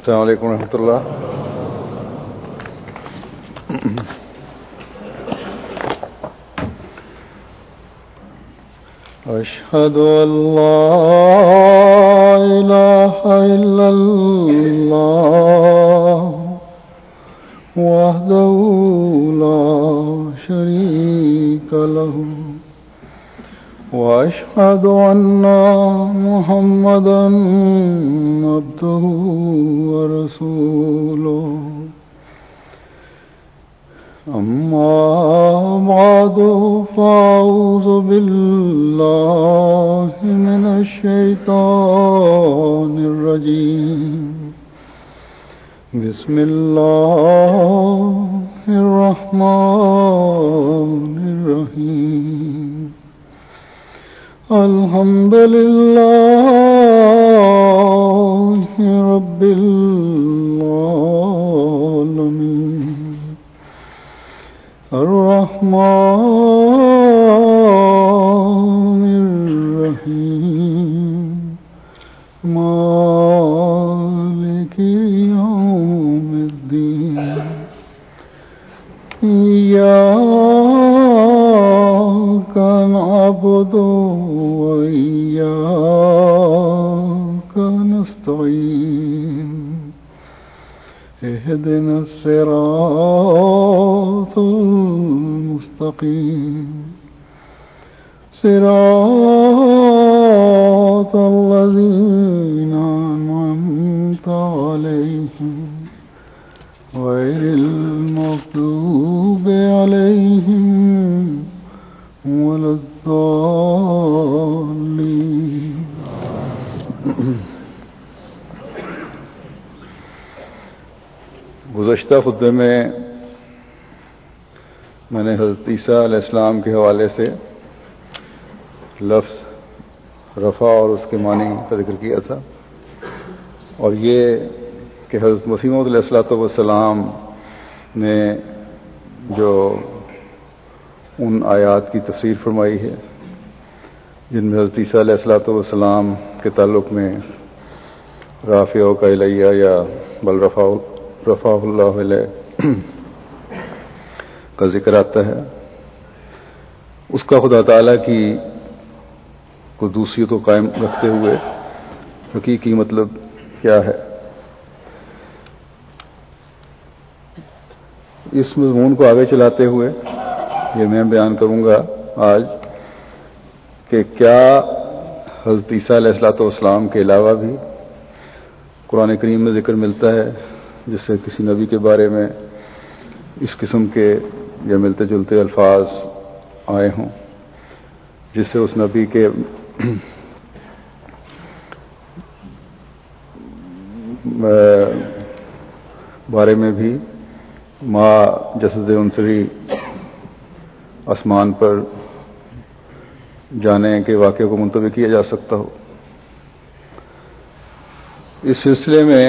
السلام علیکم ورحمۃ اللہ. اشہد ان لا الہ الا اللہ وحدہ لا شریک لہ واشہد ان محمدا عبدہ ورسولہ. اما بعد فاعوذ باللہ من الشیطان الرجیم. بسم اللہ الرحمن الرحیم. الحمد للہ رب العالمین الرحمن الرحیم مالک یوم الدین. إياك نعبد وإياك نستعين. اهدنا الصراط المستقيم صراط الذين أنعمت عليهم غير المغضوب عليهم ولا الضالين. گزشتہ خطبے میں نے حضرت عیسیٰ علیہ السلام کے حوالے سے لفظ رفع اور اس کے معنی کا ذکر کیا تھا، اور یہ کہ حضرت مسیح موعود علیہ السلام نے جو ان آیات کی تفسیر فرمائی ہے جن میں حضرت عیسیٰ علیہ السلام کے تعلق میں رافع کا الیہ یا بل رفع اللہ علیہ کا ذکر آتا ہے، اس کا خدا تعالیٰ کی قدوسیت کو قائم رکھتے ہوئے حقیقی مطلب کیا ہے. اس مضمون کو آگے چلاتے ہوئے یہ میں بیان کروں گا آج کہ کیا حضرت عیسیٰ علیہ السلام کے علاوہ بھی قرآن کریم میں ذکر ملتا ہے جس سے کسی نبی کے بارے میں اس قسم کے یا ملتے جلتے الفاظ آئے ہوں جس سے اس نبی کے بارے میں بھی ما جسد عنصری آسمان پر جانے کے واقعے کو منتبہ کیا جا سکتا ہو. اس سلسلے میں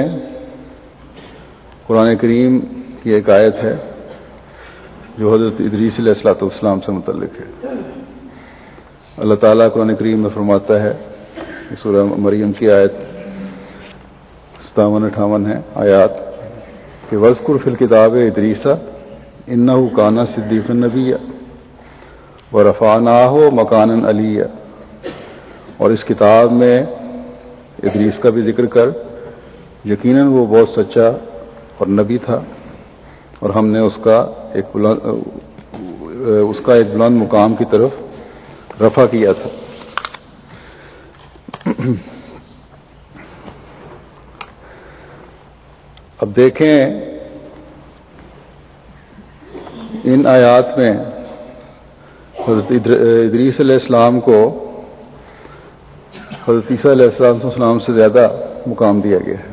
قرآن کریم کی ایک آیت ہے جو حضرت ادریس علیہ السلام سے متعلق ہے. اللہ تعالیٰ قرآن کریم میں فرماتا ہے، سورہ مریم کی آیت 57-58 ہے آیات کہ وَاذْكُرْ فِي الْكِتَابِ إِدْرِيسَ إِنَّهُ كَانَ صِدِّيقًا نَبِيًّا وَرَفَعْنَاهُ مَكَانًا عَلِيًّا. اور اس کتاب میں ادریس کا بھی ذکر کر، یقیناً وہ بہت سچا اور نبی تھا اور ہم نے اس کا ایک بلند مقام کی طرف رفع کیا تھا. اب دیکھیں ان آیات میں حضرت ادریس علیہ السلام کو حضرت عیسیٰ علیہ السلام سے زیادہ مقام دیا گیا ہے.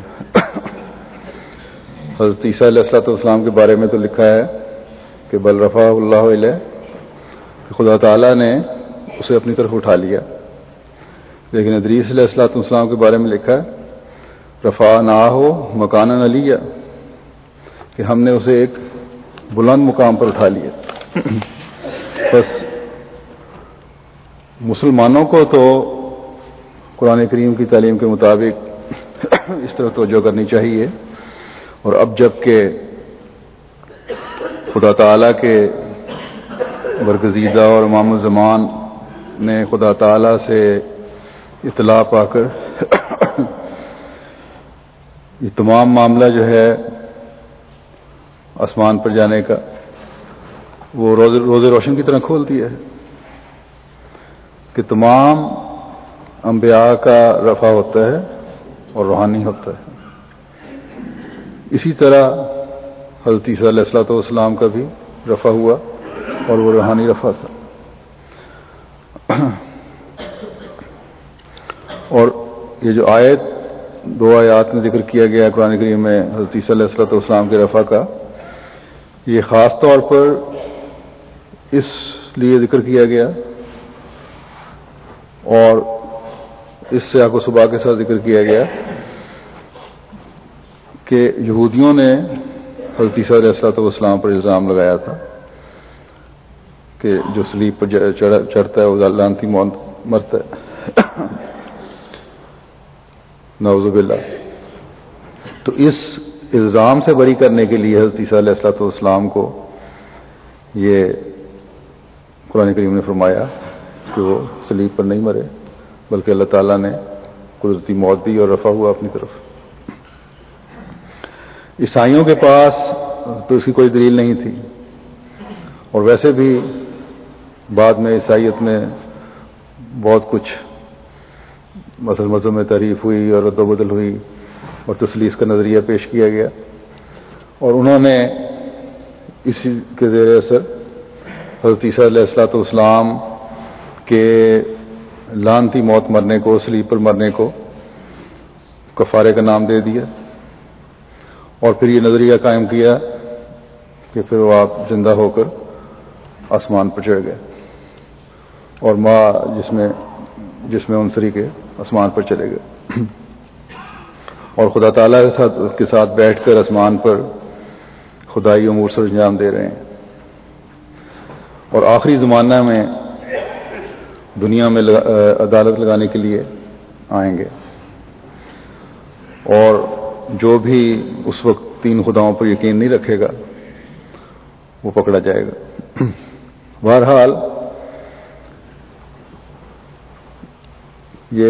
حضرت عیسیٰ علیہ السلام کے بارے میں تو لکھا ہے کہ بل رفع اللہ علیہ، کہ خدا تعالیٰ نے اسے اپنی طرف اٹھا لیا، لیکن ادریس علیہ السلام کے بارے میں لکھا ہے رفعناہ مکانا علیہ، کہ ہم نے اسے ایک بلند مقام پر اٹھا لیا. بس مسلمانوں کو تو قرآن کریم کی تعلیم کے مطابق اس طرح توجہ کرنی چاہیے اور اب جب کہ خدا تعالیٰ کے برگزیدہ اور امام الزمان نے خدا تعالیٰ سے اطلاع پا کر یہ تمام معاملہ جو ہے آسمان پر جانے کا وہ روز روشن کی طرح کھول دیا ہے کہ تمام انبیاء کا رفع ہوتا ہے اور روحانی ہوتا ہے. اسی طرح حضرت عیسیٰ علیہ السلام کا بھی رفع ہوا اور وہ روحانی رفع تھا. اور یہ جو آیت 2 آیات میں ذکر کیا گیا قرآن کریم میں حضرت عیسیٰ علیہ السلام کے رفع کا، یہ خاص طور پر اس لیے ذکر کیا گیا اور اس سے آگ و صبح کے ساتھ ذکر کیا گیا کہ یہودیوں نے حضرت عیسیٰ علیہ السلام پر الزام لگایا تھا کہ جو صلیب پر چڑھتا ہے وہ لعنتی موت مرتا ہے. نعوذ باللہ. تو اس الزام سے بری کرنے کے لیے حضرت عیسیٰ علیہ السلام کو یہ قرآن کریم نے فرمایا کہ وہ صلیب پر نہیں مرے بلکہ اللہ تعالیٰ نے قدرتی موت دی اور رفع ہوا اپنی طرف. عیسائیوں کے پاس تو اس کی کوئی دلیل نہیں تھی، اور ویسے بھی بعد میں عیسائیت میں بہت کچھ مذہب میں تعریف ہوئی اور رد و بدل ہوئی اور تثلیث کا نظریہ پیش کیا گیا، اور انہوں نے اسی کے زیر اثر حضرت عیسیٰ علیہ السلام کے لعنتی موت مرنے کو، صلیب پر مرنے کو کفارے کا نام دے دیا، اور پھر یہ نظریہ قائم کیا کہ پھر وہ آپ زندہ ہو کر آسمان پر چڑھ گئے اور ماں جس میں عنصری کے آسمان پر چلے گئے اور خدا تعالیٰ کے ساتھ بیٹھ کر آسمان پر خدائی امور سر انجام دے رہے ہیں. اور آخری زمانہ میں دنیا میں عدالت لگانے کے لیے آئیں گے، اور جو بھی اس وقت 3 خداؤں پر یقین نہیں رکھے گا وہ پکڑا جائے گا. بہرحال یہ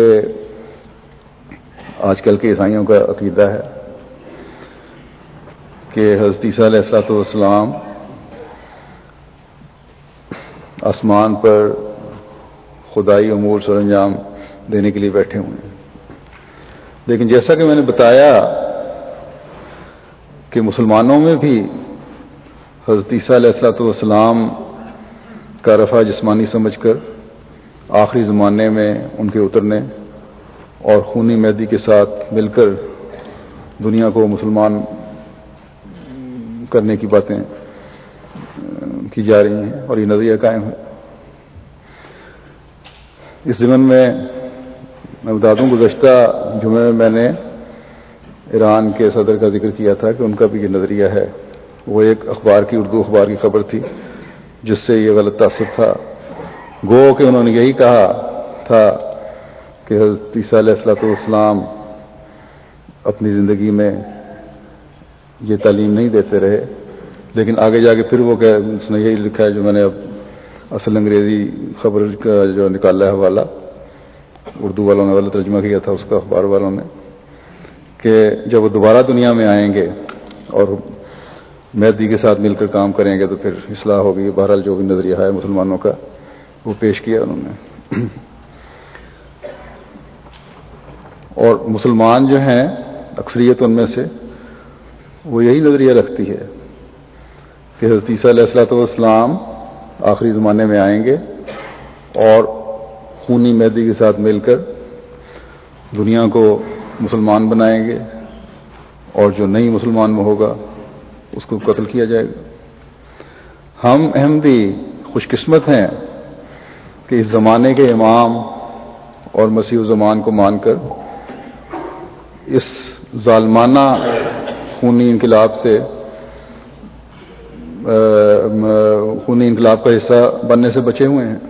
آج کل کے عیسائیوں کا عقیدہ ہے کہ حضرت عیسیٰ علیہ السلام آسمان پر خدائی امور سر انجام دینے کے لیے بیٹھے ہوئے ہیں. لیکن جیسا کہ میں نے بتایا کہ مسلمانوں میں بھی حضرت عیسیٰ علیہ السلام کا رفع جسمانی سمجھ کر آخری زمانے میں ان کے اترنے اور خونی مہدی کے ساتھ مل کر دنیا کو مسلمان کرنے کی باتیں کی جا رہی ہیں اور یہ نظریہ قائم ہے. اس ضمن میں بتا دوں گزشتہ جمعے میں میں نے ایران کے صدر کا ذکر کیا تھا کہ ان کا بھی یہ نظریہ ہے. وہ ایک اردو اخبار کی خبر تھی جس سے یہ غلط تاثر تھا. گو کہ انہوں نے یہی کہا تھا کہ حضرت عیسیٰ علیہ السلام اپنی زندگی میں یہ تعلیم نہیں دیتے رہے، لیکن آگے جا کے پھر وہ کہ اس نے یہی لکھا ہے جو میں نے اب اصل انگریزی خبر کا جو نکالا ہے حوالہ، اردو والوں نے غلط ترجمہ کیا تھا اس کا اخبار والوں نے، کہ جب وہ دوبارہ دنیا میں آئیں گے اور مہدی کے ساتھ مل کر کام کریں گے تو پھر اصلاح ہوگی. بہرحال جو بھی نظریہ ہے مسلمانوں کا وہ پیش کیا انہوں نے. اور مسلمان جو ہیں اکثریت ان میں سے وہ یہی نظریہ رکھتی ہے کہ حضرت عیسیٰ علیہ السلام آخری زمانے میں آئیں گے اور خونی مہدی کے ساتھ مل کر دنیا کو مسلمان بنائیں گے، اور جو نئی مسلمان میں ہوگا اس کو قتل کیا جائے گا. ہم احمدی خوش قسمت ہیں کہ اس زمانے کے امام اور مسیح الزمان کو مان کر اس ظالمانہ خونی انقلاب کا حصہ بننے سے بچے ہوئے ہیں.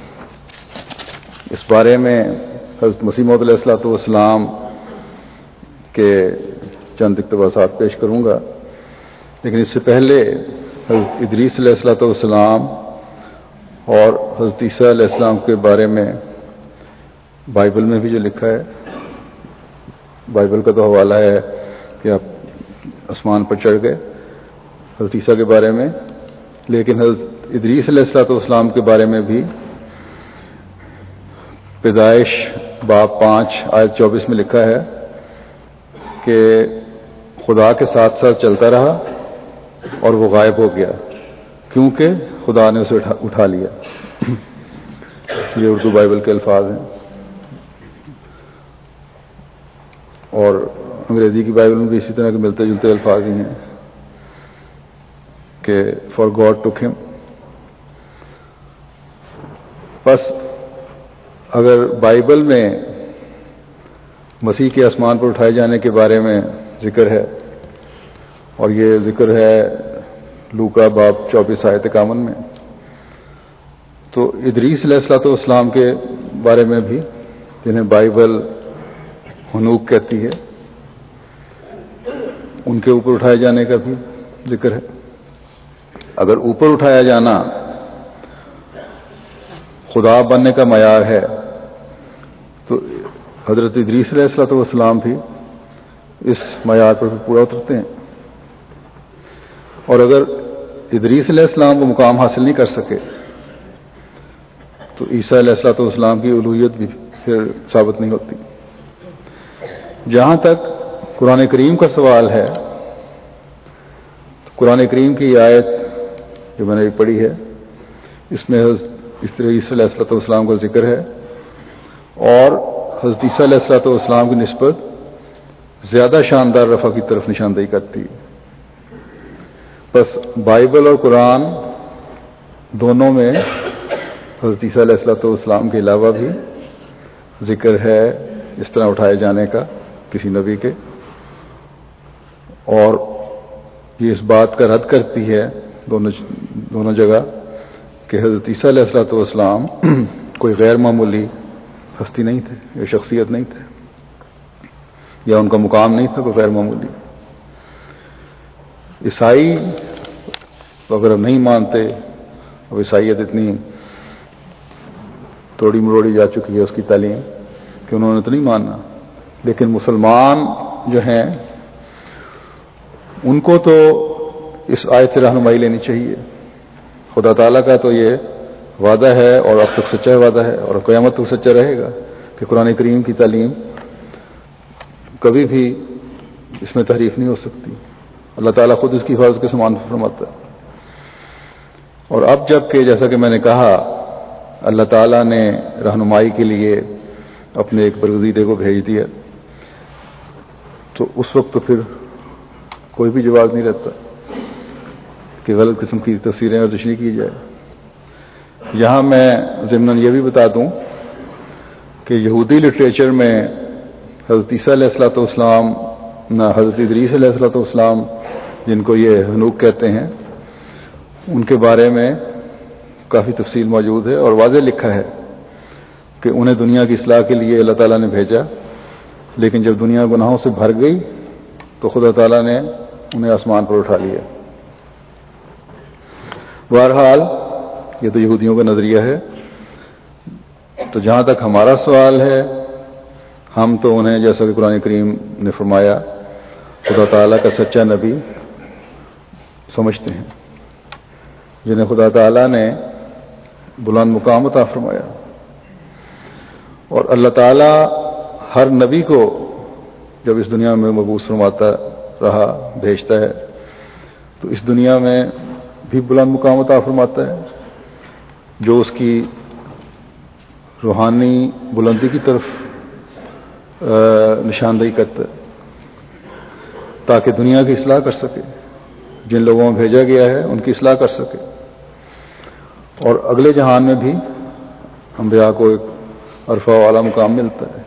اس بارے میں حضرت مسیح موعود علیہ السلام کے چند اقتباسات پیش کروں گا، لیکن اس سے پہلے حضرت ادریس علیہ الصلوۃ والسلام اور حضرت عیسیٰ علیہ السلام کے بارے میں بائبل میں بھی جو لکھا ہے، بائبل کا تو حوالہ ہے کہ آپ آسمان پر چڑھ گئے حضرت عیسیٰ کے بارے میں، لیکن حضرت ادریس علیہ الصلوۃ والسلام کے بارے میں بھی پیدائش باب 5 آیت 24 میں لکھا ہے کہ خدا کے ساتھ ساتھ چلتا رہا اور وہ غائب ہو گیا کیونکہ خدا نے اسے اٹھا لیا۔ یہ اردو بائبل کے الفاظ ہیں، اور انگریزی کی بائبل میں بھی اسی طرح کے ملتے جلتے الفاظ ہی ہیں کہ فار گاڈ ٹوک ہم۔ بس اگر بائبل میں مسیح کے آسمان پر اٹھائے جانے کے بارے میں ذکر ہے، اور یہ ذکر ہے لوکا باب 24 آیت 51 میں، تو ادریس علیہ الصلوۃ والسلام کے بارے میں بھی، جنہیں بائبل ہنوک کہتی ہے، ان کے اوپر اٹھائے جانے کا بھی ذکر ہے۔ اگر اوپر اٹھایا جانا خدا بننے کا معیار ہے تو حضرت ادریس علیہ الصلوۃ والسلام بھی اس معیار پر پورا اترتے ہیں، اور اگر ادریس علیہ السلام وہ مقام حاصل نہیں کر سکے تو عیسیٰ علیہ الصلوۃ والسلام کی الوہیت بھی پھر ثابت نہیں ہوتی۔ جہاں تک قرآن کریم کا سوال ہے، تو قرآن کریم کی آیت جو میں نے پڑھی ہے، اس میں اس طرح عیسیٰ علیہ الصلوۃ والسلام کا ذکر ہے، اور حضرت عیسیٰ علیہ الصلوۃ والسلام کی نسبت زیادہ شاندار رفع کی طرف نشاندہی کرتی ہے۔ بس بائبل اور قرآن دونوں میں حضرت عیسیٰ علیہ الصلوۃ والسلام کے علاوہ بھی ذکر ہے اس طرح اٹھائے جانے کا کسی نبی کے، اور یہ اس بات کا رد کرتی ہے دونوں جگہ کہ حضرت عیسیٰ علیہ الصلوۃ والسلام کوئی غیر معمولی ہستی نہیں تھے یا شخصیت نہیں تھے، یا ان کا مقام نہیں تھا کوئی غیر معمولی۔ عیسائی اگر ہم نہیں مانتے، اب عیسائیت اتنی توڑی مروڑی جا چکی ہے اس کی تعلیم کہ انہوں نے تو نہیں ماننا، لیکن مسلمان جو ہیں ان کو تو اس آیت سے رہنمائی لینی چاہیے۔ خدا تعالیٰ کا تو یہ وعدہ ہے، اور اب تک سچا وعدہ ہے، اور قیامت تک سچا رہے گا کہ قرآن کریم کی تعلیم کبھی بھی اس میں تحریف نہیں ہو سکتی۔ اللہ تعالیٰ خود اس کی حفاظت کے سامان فرماتا ہے۔ اور اب جب کہ جیسا کہ میں نے کہا اللہ تعالیٰ نے رہنمائی کے لیے اپنے ایک برگزیدے کو بھیج دیا، تو اس وقت تو پھر کوئی بھی جواز نہیں رہتا کہ غلط قسم کی تفسیریں اور تشریح کی جائے۔ یہاں میں ضمناً یہ بھی بتا دوں کہ یہودی لٹریچر میں حضرت عیسیٰ علیہ الصلوۃ والسلام نہ حضرت ادریس علیہ الصلوۃ والسلام جن کو یہ ہنوک کہتے ہیں، ان کے بارے میں کافی تفصیل موجود ہے، اور واضح لکھا ہے کہ انہیں دنیا کی اصلاح کے لیے اللہ تعالیٰ نے بھیجا، لیکن جب دنیا گناہوں سے بھر گئی تو خدا تعالیٰ نے انہیں آسمان پر اٹھا لیا۔ بہرحال یہ تو یہودیوں کا نظریہ ہے۔ تو جہاں تک ہمارا سوال ہے، ہم تو انہیں جیسا کہ قرآن کریم نے فرمایا خدا تعالیٰ کا سچا نبی سمجھتے ہیں، جنہیں خدا تعالیٰ نے بلند مقام عطا فرمایا۔ اور اللہ تعالیٰ ہر نبی کو جب اس دنیا میں مبعوث فرماتا رہا، بھیجتا ہے، تو اس دنیا میں بھی بلند مقام عطا فرماتا ہے جو اس کی روحانی بلندی کی طرف نشاندہی کرتا ہے، تاکہ دنیا کی اصلاح کر سکے، جن لوگوں میں بھیجا گیا ہے ان کی اصلاح کر سکے، اور اگلے جہان میں بھی انبیاء کو ایک عرفہ والا مقام ملتا ہے۔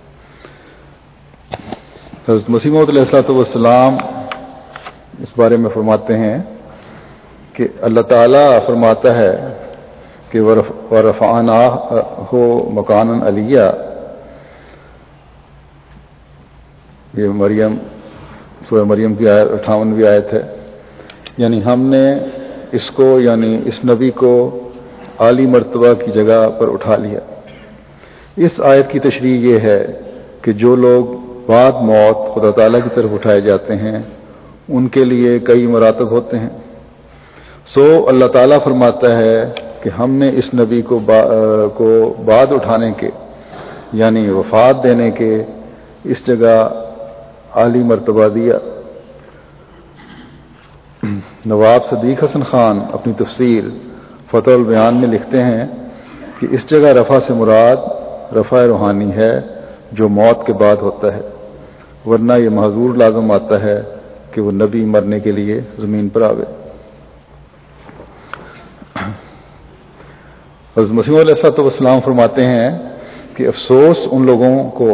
حضرت مسیح موعود علیہ الصلوۃ والسلام اس بارے میں فرماتے ہیں کہ اللہ تعالیٰ فرماتا ہے کہ وَرَفَعْنَاهُ مَكَانًا عَلِيًّا، یہ مریم سورہ مریم کی 58ویں آیت ہے. یعنی ہم نے اس کو یعنی اس نبی کو اعلی مرتبہ کی جگہ پر اٹھا لیا. اس آیت کی تشریح یہ ہے کہ جو لوگ بعد موت خدا تعالیٰ کی طرف اٹھائے جاتے ہیں ان کے لیے کئی مراتب ہوتے ہیں. سو اللہ تعالیٰ فرماتا ہے کہ ہم نے اس نبی کو بعد اٹھانے کے یعنی وفات دینے کے اس جگہ عالی مرتبہ دیا. نواب صدیق حسن خان اپنی تفسیر فتح البیان میں لکھتے ہیں کہ اس جگہ رفع سے مراد رفع روحانی ہے جو موت کے بعد ہوتا ہے، ورنہ یہ محظور لازم آتا ہے کہ وہ نبی مرنے کے لیے زمین پر آوے. حضرت مسیح علیہ السلام فرماتے ہیں کہ افسوس ان لوگوں کو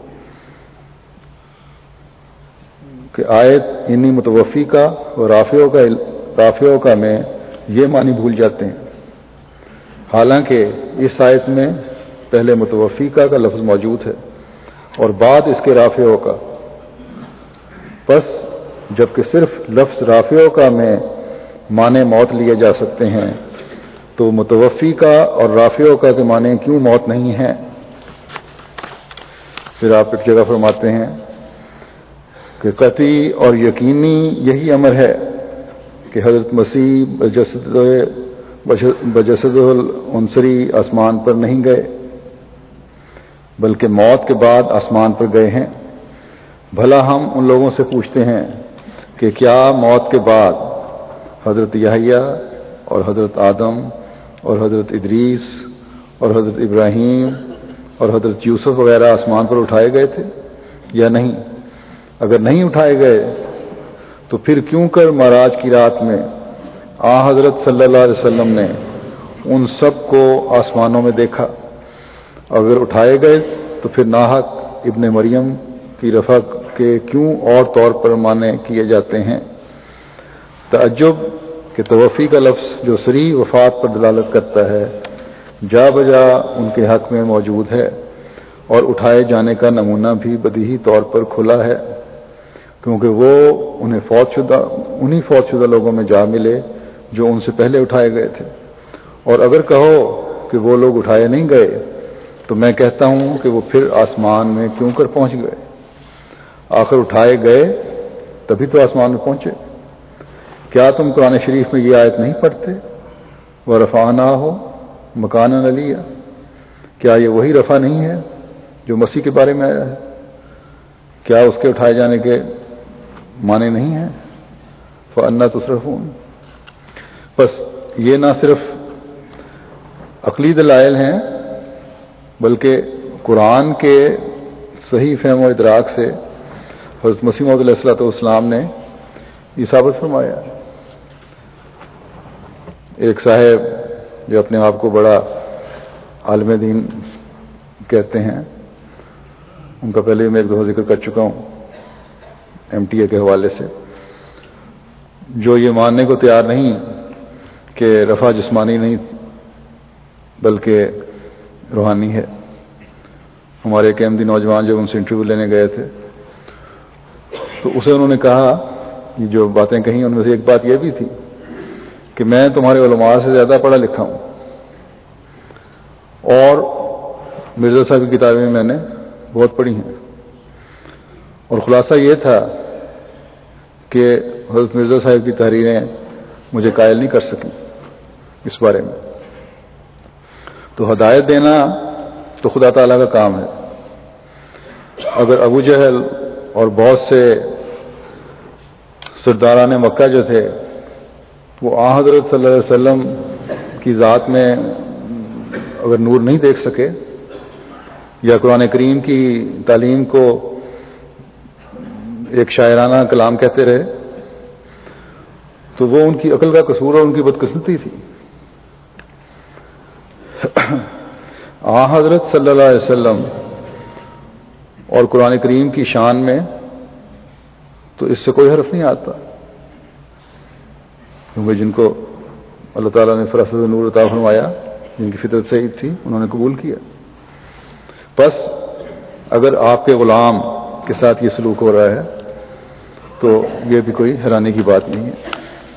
کہ آیت انی متوفی کا اور رافعوں کا میں یہ معنی بھول جاتے ہیں، حالانکہ اس آیت میں پہلے متوفی کا لفظ موجود ہے اور بعد اس کے رافعوں کا. پس جبکہ صرف لفظ رافعوں کا میں معنی موت لیے جا سکتے ہیں تو متوفی کا اور رافعوں کا کے معنی کیوں موت نہیں ہے؟ پھر آپ ایک جگہ فرماتے ہیں کہ قطعی اور یقینی یہی امر ہے کہ حضرت مسیح بجسد العنصری آسمان پر نہیں گئے بلکہ موت کے بعد آسمان پر گئے ہیں. بھلا ہم ان لوگوں سے پوچھتے ہیں کہ کیا موت کے بعد حضرت یحییٰ اور حضرت آدم اور حضرت ادریس اور حضرت ابراہیم اور حضرت یوسف وغیرہ آسمان پر اٹھائے گئے تھے یا نہیں؟ اگر نہیں اٹھائے گئے تو پھر کیوں کر معراج کی رات میں حضرت صلی اللہ علیہ وسلم نے ان سب کو آسمانوں میں دیکھا؟ اگر اٹھائے گئے تو پھر ناحق ابن مریم کی رفع کے کیوں اور طور پر معنی کیے جاتے ہیں؟ تعجب کہ توفی کا لفظ جو صریح وفات پر دلالت کرتا ہے جا بجا ان کے حق میں موجود ہے، اور اٹھائے جانے کا نمونہ بھی بدیہی طور پر کھلا ہے کیونکہ وہ انہیں فوت شدہ لوگوں میں جا ملے جو ان سے پہلے اٹھائے گئے تھے. اور اگر کہو کہ وہ لوگ اٹھائے نہیں گئے تو میں کہتا ہوں کہ وہ پھر آسمان میں کیوں کر پہنچ گئے؟ آخر اٹھائے گئے تبھی تو آسمان میں پہنچے. کیا تم قرآن شریف میں یہ آیت نہیں پڑھتے وَرَفَعْنَاهُ مَكَانًا عَلِيًّا؟ کیا یہ وہی رفع نہیں ہے جو مسیح کے بارے میں آیا ہے؟ کیا اس کے اٹھائے جانے کے معنی نہیں ہیں؟ فَأَنَّىٰ تُصْرَفُونَ. بس یہ نہ صرف عقلی دلائل ہیں بلکہ قرآن کے صحیح فہم و ادراک سے حضرت مسیح موعود علیہ السلام نے یہ ثابت فرمایا. ایک صاحب جو اپنے آپ کو بڑا عالم دین کہتے ہیں، ان کا پہلے میں ایک دفعہ ذکر کر چکا ہوں MTA کے حوالے سے، جو یہ ماننے کو تیار نہیں کہ رفع جسمانی نہیں بلکہ روحانی ہے. ہمارے ایک احمدی نوجوان جب ان سے انٹرویو لینے گئے تھے تو اسے انہوں نے کہا، یہ جو باتیں کہیں ان میں سے ایک بات یہ بھی تھی کہ میں تمہارے علماء سے زیادہ پڑھا لکھا ہوں اور مرزا صاحب کی کتابیں میں نے بہت پڑھی ہیں، اور خلاصہ یہ تھا کہ حضرت مرزا صاحب کی تحریریں مجھے قائل نہیں کر سکیں اس بارے میں. تو ہدایت دینا تو خدا تعالیٰ کا کام ہے. اگر ابو جہل اور بہت سے سرداران مکہ جو تھے وہ حضرت صلی اللہ علیہ وسلم کی ذات میں اگر نور نہیں دیکھ سکے یا قرآن کریم کی تعلیم کو ایک شاعرانہ کلام کہتے رہے تو وہ ان کی عقل کا قصور اور ان کی بدقسمتی تھی. حضرت صلی اللہ علیہ وسلم اور قرآن کریم کی شان میں تو اس سے کوئی حرف نہیں آتا، کیونکہ جن کو اللہ تعالیٰ نے فراست نور عطا فرمایا، جن کی فطرت صحیح تھی، انہوں نے قبول کیا. بس اگر آپ کے غلام کے ساتھ یہ سلوک ہو رہا ہے تو یہ بھی کوئی حیرانی کی بات نہیں ہے۔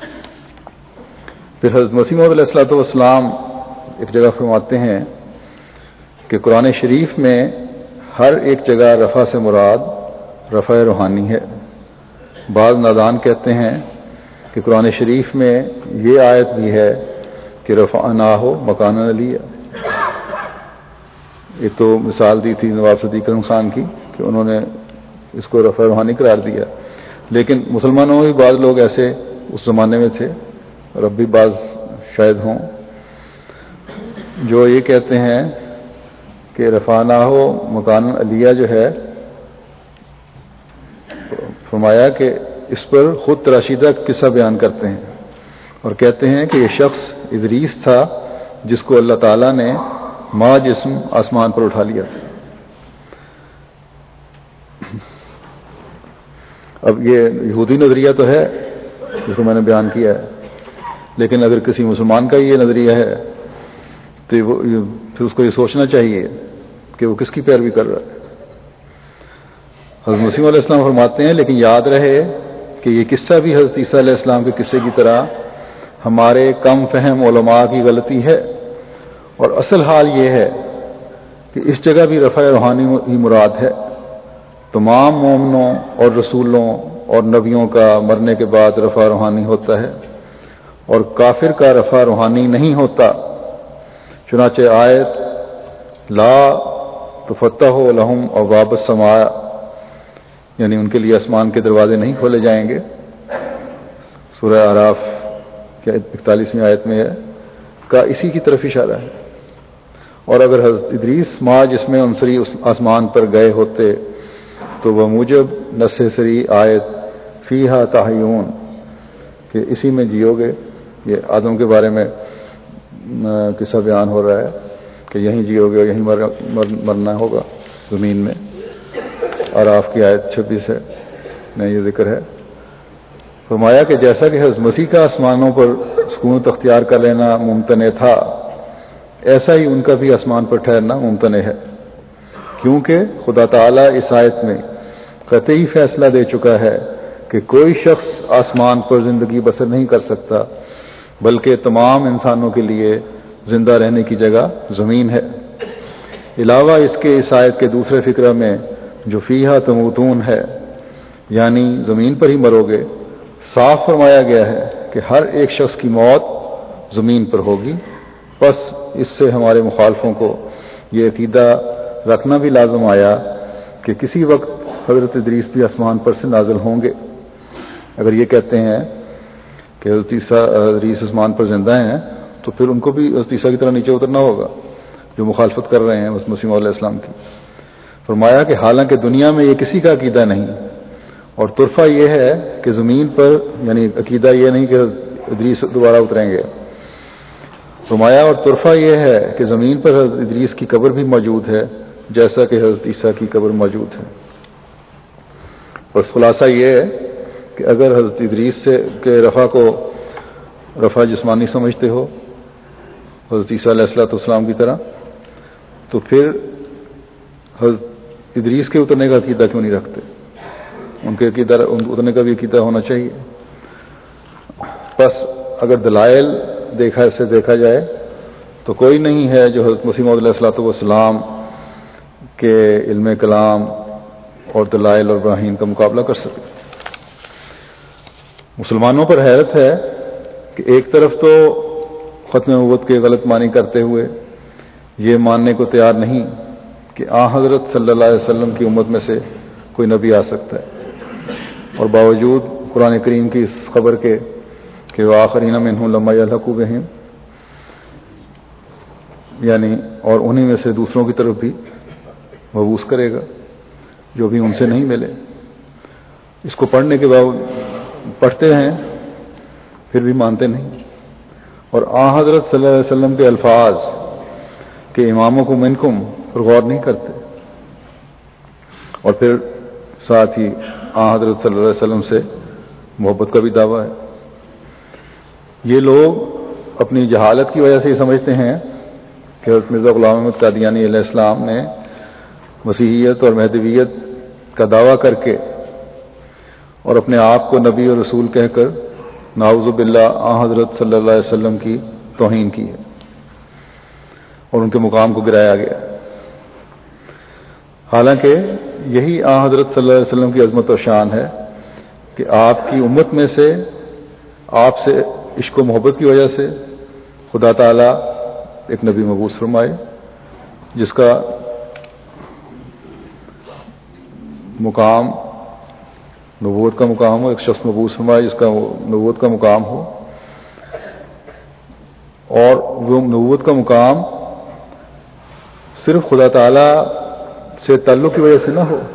پھر حضرت مسیح موعود علیہ الصلوۃ والسلام ایک جگہ فرماتے ہیں کہ قرآن شریف میں ہر ایک جگہ رفع سے مراد رفع روحانی ہے۔ بعض نادان کہتے ہیں کہ قرآن شریف میں یہ آیت بھی ہے کہ رفعناہ مکانا علیہ۔ یہ تو مثال دی تھی نواب صدیق اکرم خان کی کہ انہوں نے اس کو رفع روحانی قرار دیا، لیکن مسلمانوں میں بھی بعض لوگ ایسے اس زمانے میں تھے اور اب بھی بعض شاید ہوں جو یہ کہتے ہیں کہ رفعناہ مکانا علیہ جو ہے، فرمایا کہ اس پر خود تراشیدہ قصہ بیان کرتے ہیں اور کہتے ہیں کہ یہ شخص ادریس تھا جس کو اللہ تعالیٰ نے ماں جسم آسمان پر اٹھا لیا تھا۔ اب یہ یہودی نظریہ تو ہے جس کو میں نے بیان کیا ہے، لیکن اگر کسی مسلمان کا یہ نظریہ ہے تو پھر اس کو یہ سوچنا چاہیے کہ وہ کس کی پیروی کر رہا ہے۔ حضرت مسیح علیہ السلام فرماتے ہیں لیکن یاد رہے کہ یہ قصہ بھی حضرت عیسیٰ علیہ السلام کے قصے کی طرح ہمارے کم فہم علماء کی غلطی ہے، اور اصل حال یہ ہے کہ اس جگہ بھی رفع روحانی ہی مراد ہے۔ تمام مومنوں اور رسولوں اور نبیوں کا مرنے کے بعد رفع روحانی ہوتا ہے اور کافر کا رفع روحانی نہیں ہوتا۔ چنانچہ آیت لا تفتح لہم ابواب السماء، یعنی ان کے لیے آسمان کے دروازے نہیں کھولے جائیں گے، سورہ اعراف کے 41ویں آیت میں ہے، کا اسی کی طرف اشارہ ہے۔ اور اگر حضرت ادریس ماں جس میں عنصری آسمان پر گئے ہوتے تو وہ موجب نص سری آیت فیہا تحیون کہ اسی میں جیو گے، یہ آدم کے بارے میں قصہ بیان ہو رہا ہے کہ یہیں جیو گے اور یہیں مرنا ہوگا زمین میں۔ اعراف کی آیت 26 میں یہ ذکر ہے۔ فرمایا کہ جیسا کہ حضرت مسیح کا آسمانوں پر سکون اختیار کر لینا ممتنع تھا، ایسا ہی ان کا بھی آسمان پر ٹھہرنا ممتنع ہے، کیونکہ خدا تعالیٰ اس آیت میں قطعی فیصلہ دے چکا ہے کہ کوئی شخص آسمان پر زندگی بسر نہیں کر سکتا، بلکہ تمام انسانوں کے لیے زندہ رہنے کی جگہ زمین ہے۔ علاوہ اس کے اس آیت کے دوسرے فقرہ میں جو فیہا تموتون ہے، یعنی زمین پر ہی مرو گے، صاف فرمایا گیا ہے کہ ہر ایک شخص کی موت زمین پر ہوگی۔ پس اس سے ہمارے مخالفوں کو یہ عقیدہ رکھنا بھی لازم آیا کہ کسی وقت حضرت ادریس بھی آسمان پر سے نازل ہوں گے۔ اگر یہ کہتے ہیں کہ حضرت ادریس آسمان پر زندہ ہیں تو پھر ان کو بھی حضرت عیسیٰ کی طرح نیچے اترنا ہوگا جو مخالفت کر رہے ہیں مسیح علیہ السلام کی۔ فرمایا کہ حالانکہ دنیا میں یہ کسی کا عقیدہ نہیں، اور طرفہ یہ ہے کہ زمین پر، یعنی عقیدہ یہ نہیں کہ ادریس دوبارہ اتریں گے، فرمایا اور طرفہ یہ ہے کہ زمین پر حضرت ادریس کی قبر بھی موجود ہے جیسا کہ حضرت عیسیٰ کی قبر موجود ہے۔ اور خلاصہ یہ ہے کہ اگر حضرت ادریس سے کے رفع کو رفع جسمانی سمجھتے ہو حضرت عیسیٰ علیہ السلام کی طرح، تو پھر حضرت ادریس کے اترنے کا عقیدہ کیوں نہیں رکھتے؟ ان کے عقیدہ اترنے کا بھی عقیدہ ہونا چاہیے۔ بس اگر دلائل دیکھا جائے تو کوئی نہیں ہے جو حضرت مسیح موعود علیہ الصلوۃ والسلام کے علم کلام اور دلائل اور براہین کا مقابلہ کر سکے۔ مسلمانوں پر حیرت ہے کہ ایک طرف تو ختم نبوت کے غلط معنی کرتے ہوئے یہ ماننے کو تیار نہیں کہ حضرت صلی اللہ علیہ وسلم کی امت میں سے کوئی نبی آ سکتا ہے، اور باوجود قرآن کریم کی اس خبر کے کہ وآخرین منہم لما یلحقوا بہم، یعنی اور انہی میں سے دوسروں کی طرف بھی مبعوث کرے گا جو بھی ان سے نہیں ملے۔ اس کو پڑھنے کے بعد پڑھتے ہیں پھر بھی مانتے نہیں، اور حضرت صلی اللہ علیہ وسلم کے الفاظ کہ اماموں کو منکم پر غور نہیں کرتے، اور پھر ساتھ ہی حضرت صلی اللہ علیہ وسلم سے محبت کا بھی دعویٰ ہے۔ یہ لوگ اپنی جہالت کی وجہ سے یہ سمجھتے ہیں کہ حضرت مرزا غلام احمد قادیانی علیہ السلام نے مسیحیت اور مہدویت کا دعویٰ کر کے اور اپنے آپ کو نبی اور رسول کہہ کر نعوذ باللہ حضرت صلی اللہ علیہ وسلم کی توہین کی ہے اور ان کے مقام کو گرایا گیا. حالانکہ یہی حضرت صلی اللہ علیہ وسلم کی عظمت و شان ہے کہ آپ کی امت میں سے آپ سے عشق و محبت کی وجہ سے خدا تعالیٰ ایک نبی مبعوث فرمائے جس کا مقام نبوت کا مقام ہو، ایک شخص مبعوث فرمائے جس کا نبوت کا مقام ہو، اور وہ نبوت کا مقام صرف خدا تعالیٰ سے تعلق کی وجہ سے نہ ہو،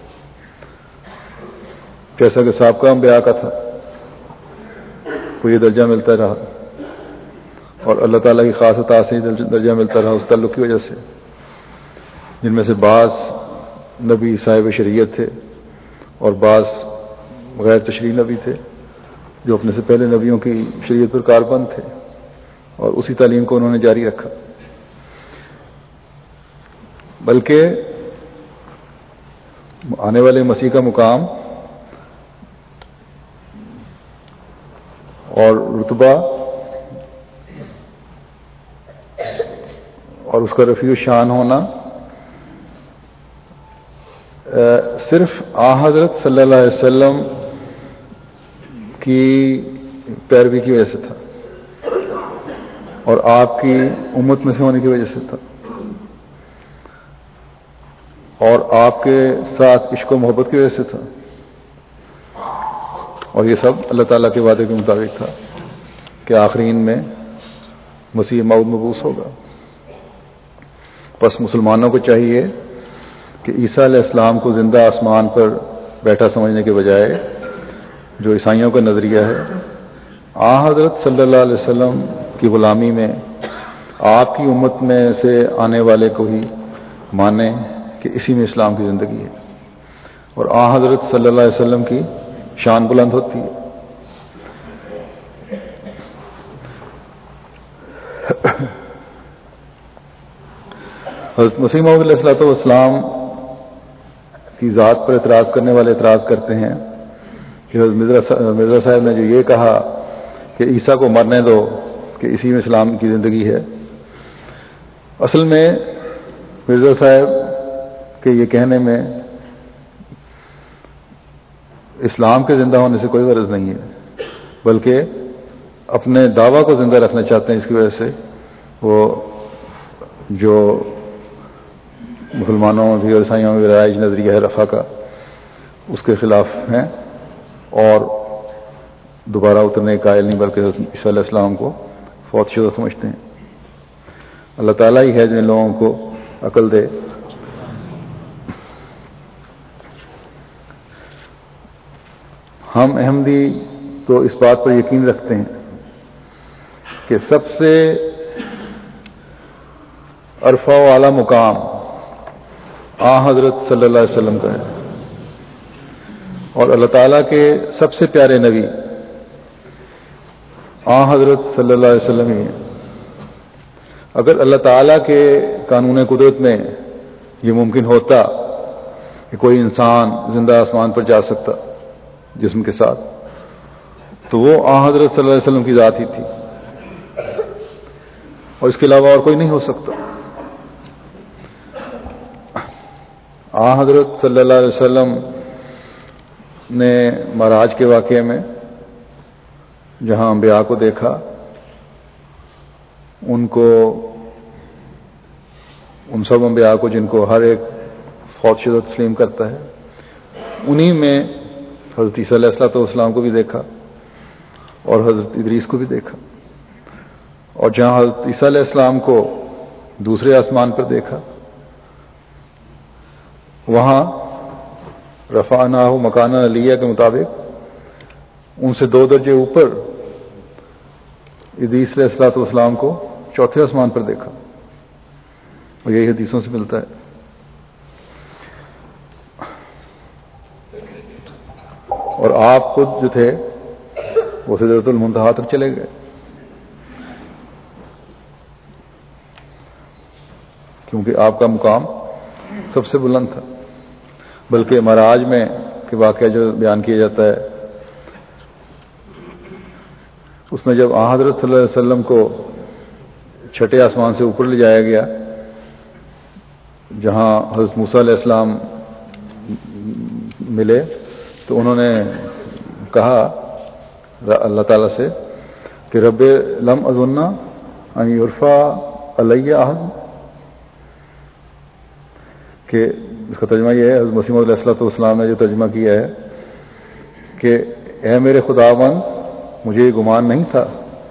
جیسا کہ سابقہ انبیاء کا تھا، کو یہ درجہ ملتا رہا اور اللہ تعالیٰ کی خاص عطا سے درجہ ملتا رہا اس تعلق کی وجہ سے، جن میں سے بعض نبی صاحب شریعت تھے اور بعض غیر تشریعی نبی تھے جو اپنے سے پہلے نبیوں کی شریعت پر کاربند تھے اور اسی تعلیم کو انہوں نے جاری رکھا. بلکہ آنے والے مسیح کا مقام اور رتبہ اور اس کا رفیع شان ہونا صرف حضرت صلی اللہ علیہ وسلم کی پیروی کی وجہ سے تھا اور آپ کی امت میں سے ہونے کی وجہ سے تھا اور آپ کے ساتھ عشق و محبت کی وجہ سے تھا، اور یہ سب اللہ تعالیٰ کے وعدے کے مطابق تھا کہ آخرین میں مسیح موعود مبعوث ہوگا. بس مسلمانوں کو چاہیے کہ عیسیٰ علیہ السلام کو زندہ آسمان پر بیٹھا سمجھنے کے بجائے جو عیسائیوں کا نظریہ ہے حضرت صلی اللہ علیہ وسلم کی غلامی میں آپ کی امت میں سے آنے والے کو ہی مانیں کہ اسی میں اسلام کی زندگی ہے اور حضرت صلی اللہ علیہ وسلم کی شان بلند ہوتی ہے. حضرت مسیح موعود علیہ الصلوۃ والسلام کی ذات پر اعتراض کرنے والے اعتراض کرتے ہیں کہ حضرت مرزا صاحب نے جو یہ کہا کہ عیسیٰ کو مرنے دو کہ اسی میں اسلام کی زندگی ہے، اصل میں مرزا صاحب کے یہ کہنے میں اسلام کے زندہ ہونے سے کوئی غرض نہیں ہے، بلکہ اپنے دعویٰ کو زندہ رکھنا چاہتے ہیں. اس کی وجہ سے وہ جو مسلمانوں بھی اور عیسائیوں میں رائج نظریہ ہے رفع کا اس کے خلاف ہیں اور دوبارہ اترنے کے قائل نہیں بلکہ عیسیٰ علیہ السلام کو فوت شدہ سمجھتے ہیں. اللہ تعالیٰ ہی ہے جن لوگوں کو عقل دے. ہم احمدی تو اس بات پر یقین رکھتے ہیں کہ سب سے عرفہ و اعلیٰ مقام حضرت صلی اللہ علیہ وسلم کا ہے اور اللہ تعالیٰ کے سب سے پیارے نبی حضرت صلی اللہ علیہ وسلم ہی ہیں. اگر اللہ تعالیٰ کے قانون قدرت میں یہ ممکن ہوتا کہ کوئی انسان زندہ آسمان پر جا سکتا جسم کے ساتھ تو وہ حضرت صلی اللہ علیہ وسلم کی ذات ہی تھی اور اس کے علاوہ اور کوئی نہیں ہو سکتا. حضرت صلی اللہ علیہ وسلم نے معراج کے واقعے میں جہاں انبیاء کو دیکھا ان سب انبیاء کو جن کو ہر ایک فوت شدہ تسلیم کرتا ہے انہی میں حضرت عیسیٰ علیہ السلام کو بھی دیکھا اور حضرت ادریس کو بھی دیکھا، اور جہاں حضرت عیسیٰ علیہ السلام کو دوسرے آسمان پر دیکھا وہاں رفعناہ مکانا علیہ کے مطابق ان سے 2 درجے اوپر ادریس علیہ السلام کو چوتھے آسمان پر دیکھا، اور یہی حدیثوں سے ملتا ہے. اور آپ خود جو تھے وہ سدرۃ المنتہا تک چلے گئے کیونکہ آپ کا مقام سب سے بلند تھا. بلکہ معراج میں کہ واقعہ جو بیان کیا جاتا ہے اس میں جب حضرت صلی اللہ علیہ وسلم کو چھٹے آسمان سے اوپر لے جایا گیا جہاں حضرت موسیٰ علیہ السلام ملے تو انہوں نے کہا اللہ تعالیٰ سے کہ رب لم اظن ان یرفع علی احد، کہ اس کا ترجمہ یہ ہے، حضرت مسیح موعود علیہ السلام نے جو ترجمہ کیا ہے کہ اے میرے خداوند مجھے یہ گمان نہیں تھا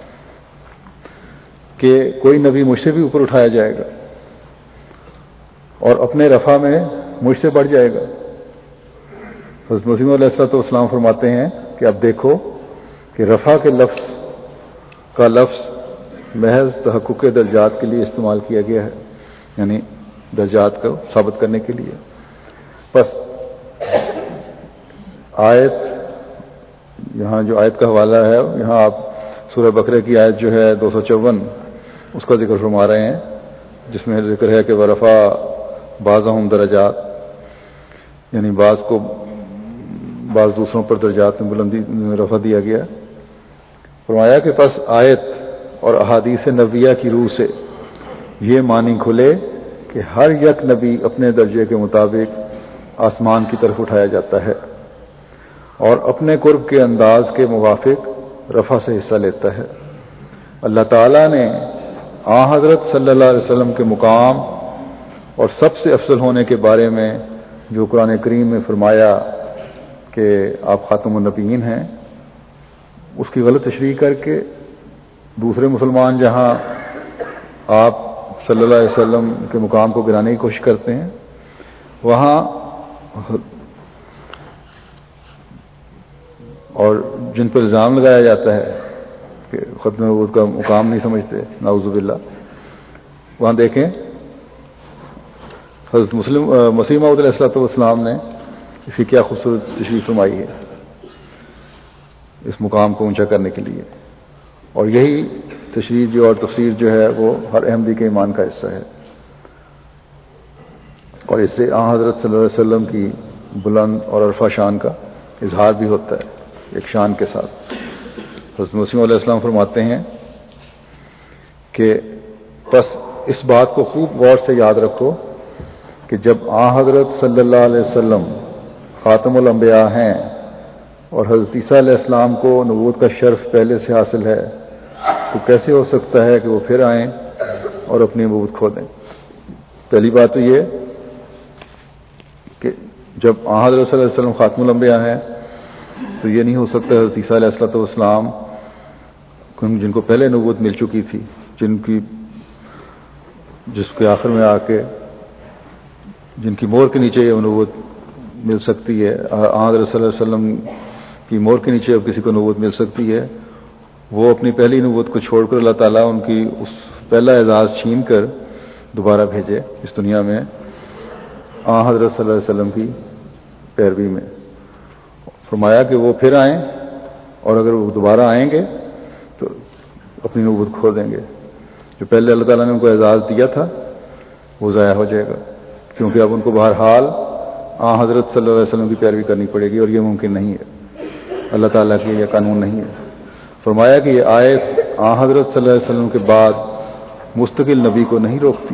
کہ کوئی نبی مجھ سے بھی اوپر اٹھایا جائے گا اور اپنے رفع میں مجھ سے بڑھ جائے گا۔ حضرت مسیح موعود علیہ السلام فرماتے ہیں کہ اب دیکھو کہ رفع کے لفظ محض تحقق درجات کے لیے استعمال کیا گیا ہے، یعنی درجات کو ثابت کرنے کے لیے۔ بس آیت یہاں جو آیت کا حوالہ ہے، یہاں آپ سورہ بقرہ کی آیت جو ہے 254 اس کا ذکر فرما رہے ہیں، جس میں ذکر ہے کہ ورفع بعضهم درجات، یعنی بعض دوسروں پر درجات میں بلندی رفع دیا گیا۔ فرمایا کہ پس آیت اور احادیث نبویہ کی روح سے یہ معنی کھلے کہ ہر یک نبی اپنے درجے کے مطابق آسمان کی طرف اٹھایا جاتا ہے اور اپنے قرب کے انداز کے موافق رفع سے حصہ لیتا ہے۔ اللہ تعالیٰ نے حضرت صلی اللہ علیہ وسلم کے مقام اور سب سے افضل ہونے کے بارے میں جو قرآن کریم میں فرمایا کہ آپ خاتم النبیین ہیں، اس کی غلط تشریح کر کے دوسرے مسلمان جہاں آپ صلی اللہ علیہ وسلم کے مقام کو گرانے کی کوشش کرتے ہیں، وہاں اور جن پر الزام لگایا جاتا ہے کہ ختم نبوت کا مقام نہیں سمجھتے، نعوذ باللہ، وہاں دیکھیں حضرت مسیح موعود علیہ السلام نے اس کی کیا خوبصورت تشریح فرمائی ہے اس مقام کو اونچا کرنے کے لیے، اور یہی تشریح جو اور تفسیر جو ہے وہ ہر احمدی کے ایمان کا حصہ ہے، اور اس سے حضرت صلی اللہ علیہ وسلم کی بلند اور عرفہ شان کا اظہار بھی ہوتا ہے ایک شان کے ساتھ۔ حضرت مسیح علیہ السلام فرماتے ہیں کہ بس اس بات کو خوب غور سے یاد رکھو کہ جب حضرت صلی اللہ علیہ وسلم خاتم الانبیاء ہیں اور حضرت عیسیٰ علیہ السلام کو نبوت کا شرف پہلے سے حاصل ہے، تو کیسے ہو سکتا ہے کہ وہ پھر آئیں اور اپنی نبوت کھو دیں؟ پہلی بات تو یہ کہ جب حضرت صلی اللہ علیہ وسلم خاتم الانبیاء ہیں تو یہ نہیں ہو سکتا حضرت عیسیٰ علیہ السلام جن کو پہلے نبوت مل چکی تھی، جس کے آخر میں آ کے جن کی مہر کے نیچے یہ نبوت مل سکتی ہے، حضرت صلی اللہ علیہ وسلم کی مہر کے نیچے اب کسی کو نبوت مل سکتی ہے، وہ اپنی پہلی نبوت کو چھوڑ کر اللہ تعالیٰ ان کی اس پہلا اعزاز چھین کر دوبارہ بھیجے اس دنیا میں حضرت صلی اللہ علیہ وسلم کی پیروی میں۔ فرمایا کہ وہ پھر آئیں، اور اگر وہ دوبارہ آئیں گے تو اپنی نبوت کھو دیں گے، جو پہلے اللہ تعالیٰ نے ان کو اعزاز دیا تھا وہ ضائع ہو جائے گا، کیونکہ اب ان کو بہرحال حضرت صلی اللہ علیہ وسلم کی پیروی کرنی پڑے گی، اور یہ ممکن نہیں ہے، اللہ تعالیٰ کی یہ قانون نہیں ہے۔ فرمایا کہ یہ آیت حضرت صلی اللہ علیہ وسلم کے بعد مستقل نبی کو نہیں روکتی،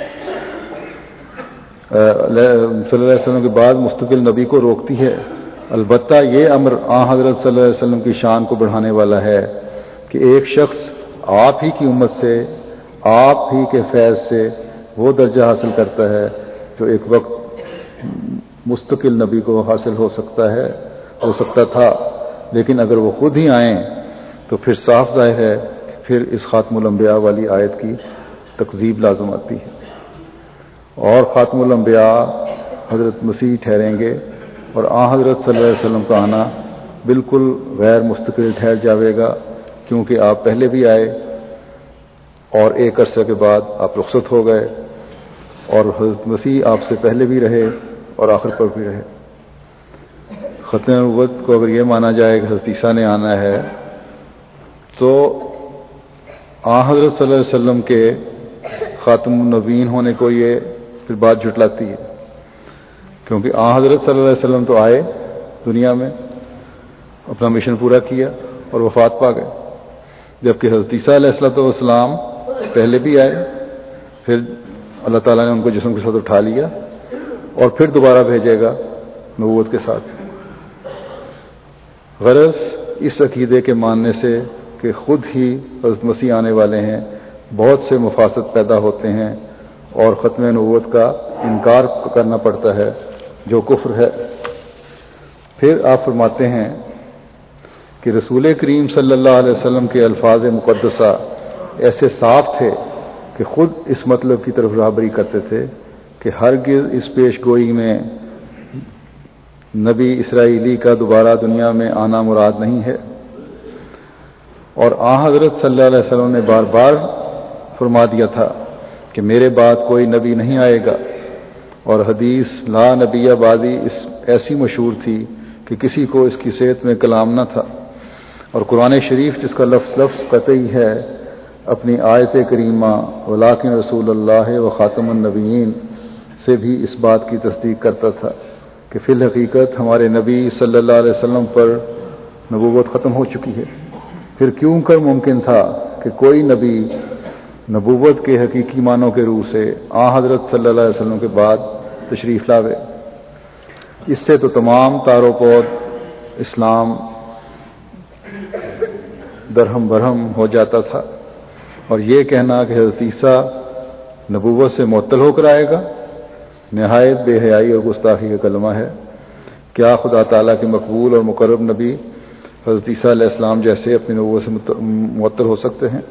صلی اللہ علیہ وسلم کے بعد مستقل نبی کو روکتی ہے، البتہ یہ امر حضرت صلی اللہ علیہ وسلم کی شان کو بڑھانے والا ہے کہ ایک شخص آپ ہی کی امت سے، آپ ہی کے فیض سے وہ درجہ حاصل کرتا ہے جو ایک وقت مستقل نبی کو حاصل ہو سکتا تھا، لیکن اگر وہ خود ہی آئیں تو پھر صاف ظاہر ہے کہ پھر اس خاتم الانبیاء والی آیت کی تکذیب لازم آتی ہے، اور خاتم الانبیاء حضرت مسیح ٹھہریں گے، اور حضرت صلی اللہ علیہ وسلم کا آنا بالکل غیر مستقل ٹھہر جاوے گا، کیونکہ آپ پہلے بھی آئے اور ایک عرصے کے بعد آپ رخصت ہو گئے، اور حضرت مسیح آپ سے پہلے بھی رہے اور آخر پر بھی رہے۔ ختم نبوت کو اگر یہ مانا جائے کہ حضرت عیسیٰ نے آنا ہے، تو حضرت صلی اللہ علیہ وسلم کے خاتم النبیین ہونے کو یہ پھر بات جھٹلاتی ہے، کیونکہ حضرت صلی اللہ علیہ وسلم تو آئے دنیا میں، اپنا مشن پورا کیا اور وفات پا گئے، جبکہ حضرت عیسیٰ علیہ السلام پہلے بھی آئے، پھر اللہ تعالیٰ نے ان کو جسم کے ساتھ اٹھا لیا اور پھر دوبارہ بھیجے گا نبوت کے ساتھ۔ غرض اس عقیدے کے ماننے سے کہ خود ہی حضرت مسیح آنے والے ہیں، بہت سے مفاسد پیدا ہوتے ہیں اور ختم نبوت کا انکار کرنا پڑتا ہے جو کفر ہے۔ پھر آپ فرماتے ہیں کہ رسول کریم صلی اللہ علیہ وسلم کے الفاظ مقدسہ ایسے صاف تھے کہ خود اس مطلب کی طرف راہبری کرتے تھے کہ ہرگز اس پیش گوئی میں نبی اسرائیلی کا دوبارہ دنیا میں آنا مراد نہیں ہے، اور حضرت صلی اللہ علیہ وسلم نے بار بار فرما دیا تھا کہ میرے بعد کوئی نبی نہیں آئے گا، اور حدیث لا نبی بعدی ایسی مشہور تھی کہ کسی کو اس کی صحت میں کلام نہ تھا، اور قرآن شریف جس کا لفظ قطعی ہے اپنی آیت کریمہ ولیکن رسول اللہ و خاتم النبیین سے بھی اس بات کی تصدیق کرتا تھا کہ فی الحقیقت ہمارے نبی صلی اللہ علیہ وسلم پر نبوت ختم ہو چکی ہے۔ پھر کیوں کر ممکن تھا کہ کوئی نبی نبوت کے حقیقی معنوں کے روح سے حضرت صلی اللہ علیہ وسلم کے بعد تشریف لاوے؟ اس سے تو تمام تار و پود اسلام درہم برہم ہو جاتا تھا، اور یہ کہنا کہ حضرت عیسیٰ نبوت سے معطل ہو کر آئے گا نہایت بے حیائی اور گستاخی کا کلمہ ہے۔ کیا خدا تعالیٰ کے مقبول اور مقرب نبی حضرت عیسیٰ علیہ السلام جیسے اپنی نبوت سے معطل ہو سکتے ہیں؟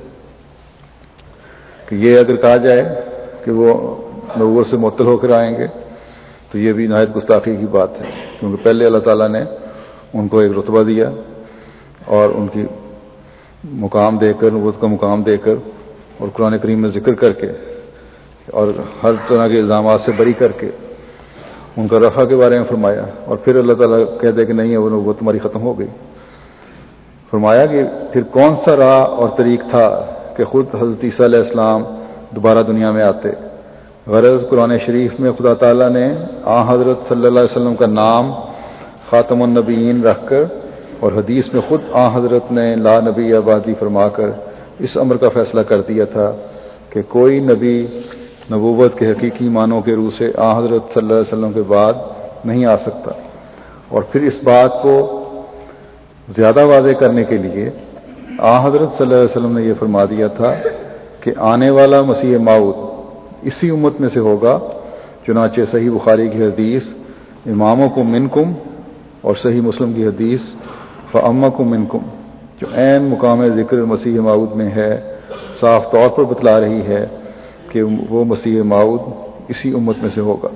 کہ یہ اگر کہا جائے کہ وہ نبوت سے معطل ہو کر آئیں گے تو یہ بھی نہایت گستاخی کی بات ہے، کیونکہ پہلے اللہ تعالیٰ نے ان کو ایک رتبہ دیا اور ان کی مقام دے کر، نبوت کا مقام دے کر، اور قرآن کریم میں ذکر کر کے اور ہر طرح کے الزامات سے بری کر کے ان کا رفع کے بارے میں فرمایا، اور پھر اللہ تعالیٰ کہہ دے کہ نہیں وہ نبوت تمہاری ختم ہو گئی۔ فرمایا کہ پھر کون سا راہ اور طریق تھا کہ خود حضرت عیسیٰ علیہ السلام دوبارہ دنیا میں آتے؟ غرض قرآن شریف میں خدا تعالیٰ نے حضرت صلی اللہ علیہ وسلم کا نام خاتم النبیین رکھ کر، اور حدیث میں خود حضرت نے لا نبی آبادی فرما کر اس امر کا فیصلہ کر دیا تھا کہ کوئی نبی نبوت کے حقیقی معنوں کے روح سے حضرت صلی اللہ علیہ وسلم کے بعد نہیں آ سکتا۔ اور پھر اس بات کو زیادہ واضح کرنے کے لیے حضرت صلی اللہ علیہ وسلم نے یہ فرما دیا تھا کہ آنے والا مسیح موعود اسی امت میں سے ہوگا، چنانچہ صحیح بخاری کی حدیث امامکم منکم اور صحیح مسلم کی حدیث فامکم منکم جو عین مقام ذکر مسیح موعود میں ہے صاف طور پر بتلا رہی ہے کہ وہ مسیح موعود اسی امت میں سے ہوگا۔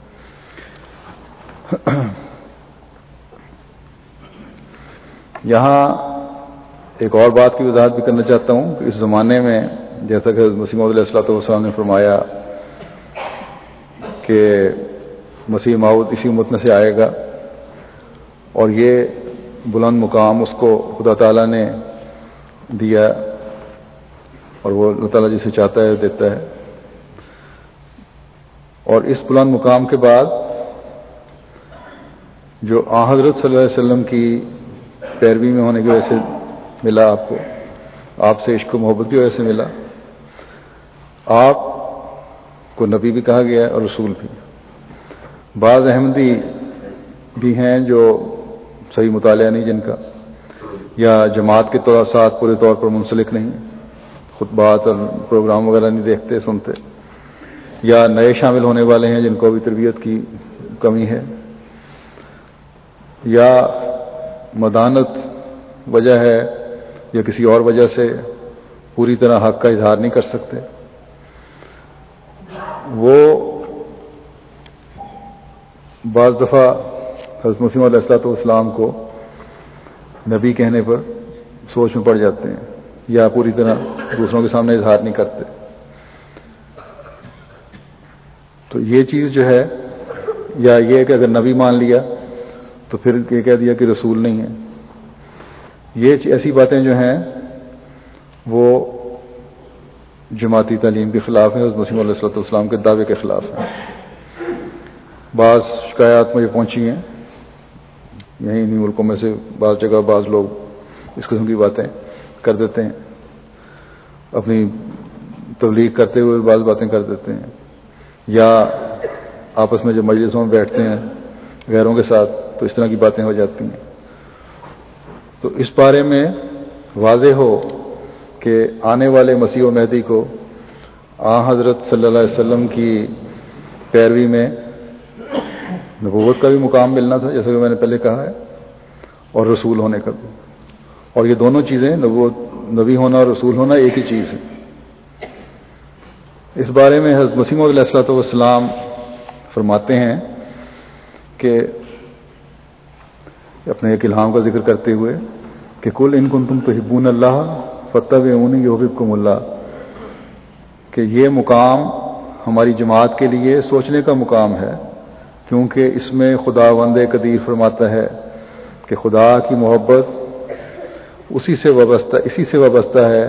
یہاں ایک اور بات کی وضاحت بھی کرنا چاہتا ہوں کہ اس زمانے میں جیسا کہ مسیح موعود علیہ السلام نے فرمایا کہ مسیح موعود اسی امت میں سے آئے گا، اور یہ بلند مقام اس کو خدا تعالیٰ نے دیا، اور وہ اللہ تعالیٰ جسے چاہتا ہے دیتا ہے، اور اس بلند مقام کے بعد جو حضرت صلی اللہ علیہ وسلم کی پیروی میں ہونے کی وجہ سے ملا آپ کو، آپ سے عشق و محبت کی وجہ سے ملا، آپ کو نبی بھی کہا گیا ہے اور رسول بھی۔ بعض احمدی بھی ہیں جو صحیح مطالعہ نہیں جن کا، یا جماعت کے ساتھ پورے طور پر منسلک نہیں، خطبات اور پروگرام وغیرہ نہیں دیکھتے سنتے، یا نئے شامل ہونے والے ہیں جن کو بھی تربیت کی کمی ہے، یا مدانت وجہ ہے یا کسی اور وجہ سے پوری طرح حق کا اظہار نہیں کر سکتے، وہ بعض دفعہ حضرت مسیح علیہ السلام کو نبی کہنے پر سوچ میں پڑ جاتے ہیں، یا پوری طرح دوسروں کے سامنے اظہار نہیں کرتے۔ تو یہ چیز جو ہے، یا یہ کہ اگر نبی مان لیا تو پھر یہ کہہ دیا کہ رسول نہیں ہے، یہ ایسی باتیں جو ہیں وہ جماعتی تعلیم کے خلاف ہیں، حضرت مسیح علیہ السلام کے دعوے کے خلاف ہیں۔ بعض شکایات مجھے پہنچی ہیں یہیں انہیں ملکوں میں سے، بعض جگہ بعض لوگ اس قسم کی باتیں کر دیتے ہیں، اپنی تبلیغ کرتے ہوئے بعض باتیں کر دیتے ہیں، یا آپس میں جب مجلسوں میں بیٹھتے ہیں غیروں کے ساتھ تو اس طرح کی باتیں ہو جاتی ہیں۔ تو اس بارے میں واضح ہو کہ آنے والے مسیح و مہدی کو حضرت صلی اللہ علیہ وسلم کی پیروی میں نبوت کا بھی مقام ملنا تھا، جیسا کہ میں نے پہلے کہا ہے، اور رسول ہونے کا بھی، اور یہ دونوں چیزیں نبوت، نبی ہونا اور رسول ہونا ایک ہی چیز ہے۔ اس بارے میں حضرت مسیح موعود علیہ الصلوۃ والسلام فرماتے ہیں کہ اپنے ایک الہام کا ذکر کرتے ہوئے کہ کل ان کنتم تحبون اللہ فاتبعونی یحببکم اللہ، کہ یہ مقام ہماری جماعت کے لیے سوچنے کا مقام ہے، کیونکہ اس میں خداوند قدیر فرماتا ہے کہ خدا کی محبت اسی سے وابستہ ہے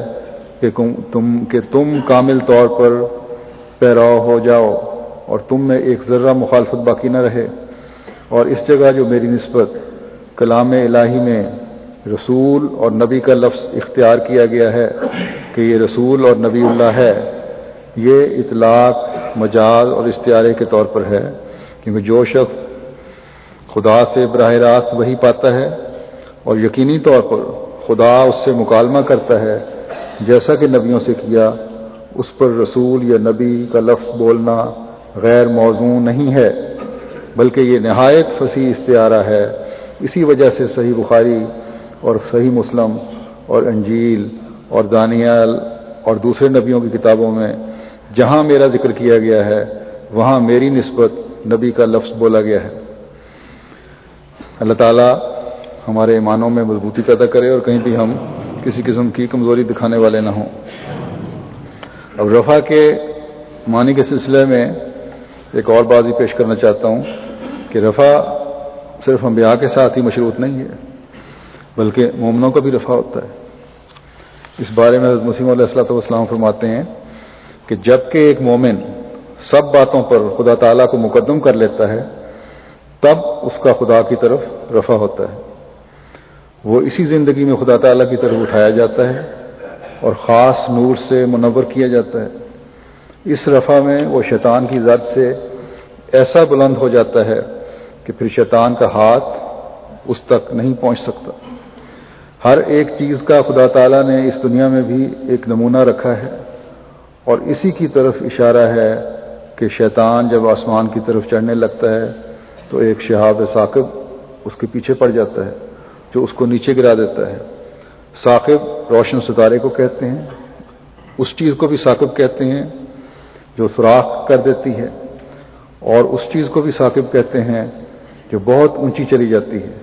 کہ تم کامل طور پر پیرو ہو جاؤ اور تم میں ایک ذرہ مخالفت باقی نہ رہے۔ اور اس جگہ جو میری نسبت کلام الہی میں رسول اور نبی کا لفظ اختیار کیا گیا ہے کہ یہ رسول اور نبی اللہ ہے، یہ اطلاق مجاز اور استعارے کے طور پر ہے، کیونکہ جو شخص خدا سے براہ راست وحی پاتا ہے اور یقینی طور پر خدا اس سے مکالمہ کرتا ہے جیسا کہ نبیوں سے کیا، اس پر رسول یا نبی کا لفظ بولنا غیر موزوں نہیں ہے، بلکہ یہ نہایت فصیح استعارہ ہے۔ اسی وجہ سے صحیح بخاری اور صحیح مسلم اور انجیل اور دانیال اور دوسرے نبیوں کی کتابوں میں جہاں میرا ذکر کیا گیا ہے وہاں میری نسبت نبی کا لفظ بولا گیا ہے۔ اللہ تعالیٰ ہمارے ایمانوں میں مضبوطی پیدا کرے اور کہیں بھی ہم کسی قسم کی کمزوری دکھانے والے نہ ہوں۔ اب رفع کے معنی کے سلسلے میں ایک اور بات بھی پیش کرنا چاہتا ہوں کہ رفع صرف انبیاء کے ساتھ ہی مشروط نہیں ہے، بلکہ مومنوں کا بھی رفع ہوتا ہے۔ اس بارے میں حضرت مسیح علیہ الصلوۃ والسلام فرماتے ہیں کہ جب کہ ایک مومن سب باتوں پر خدا تعالیٰ کو مقدم کر لیتا ہے تب اس کا خدا کی طرف رفع ہوتا ہے، وہ اسی زندگی میں خدا تعالیٰ کی طرف اٹھایا جاتا ہے اور خاص نور سے منور کیا جاتا ہے۔ اس رفع میں وہ شیطان کی ذات سے ایسا بلند ہو جاتا ہے کہ پھر شیطان کا ہاتھ اس تک نہیں پہنچ سکتا۔ ہر ایک چیز کا خدا تعالیٰ نے اس دنیا میں بھی ایک نمونہ رکھا ہے، اور اسی کی طرف اشارہ ہے کہ شیطان جب آسمان کی طرف چڑھنے لگتا ہے تو ایک شہاب ثاقب اس کے پیچھے پڑ جاتا ہے جو اس کو نیچے گرا دیتا ہے۔ ثاقب روشن ستارے کو کہتے ہیں، اس چیز کو بھی ثاقب کہتے ہیں جو سوراخ کر دیتی ہے، اور اس چیز کو بھی ثاقب کہتے ہیں جو بہت اونچی چلی جاتی ہے۔